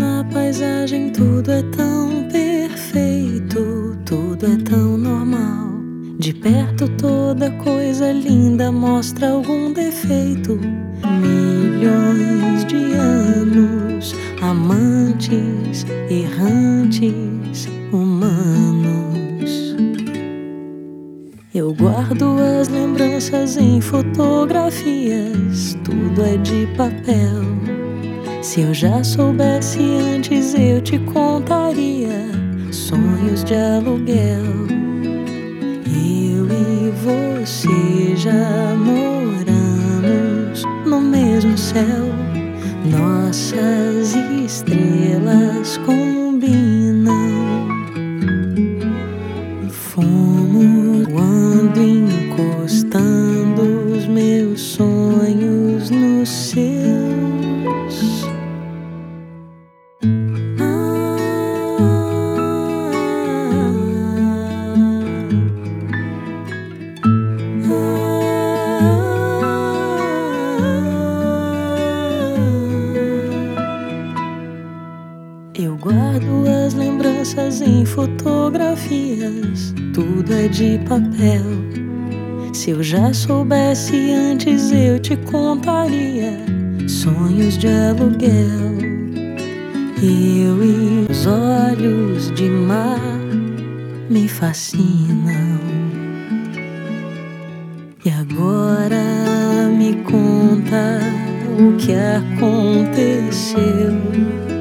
Na paisagem tudo é tão perfeito, tudo é tão normal. De perto toda coisa linda mostra algum defeito. Milhões de anos, amantes, errantes, humanos. Eu guardo as lembranças em fotografias, tudo é de papel. Se eu já soubesse antes eu te contaria sonhos de aluguel. Eu e você já moramos no mesmo céu. Nossas estrelas combinam. Fomos voando, encostando os meus sonhos nos seus. Eu guardo as lembranças em fotografias, tudo é de papel. Se eu já soubesse antes eu te contaria sonhos de aluguel. Eu e os olhos de mar me fascinam. E agora me conta o que aconteceu.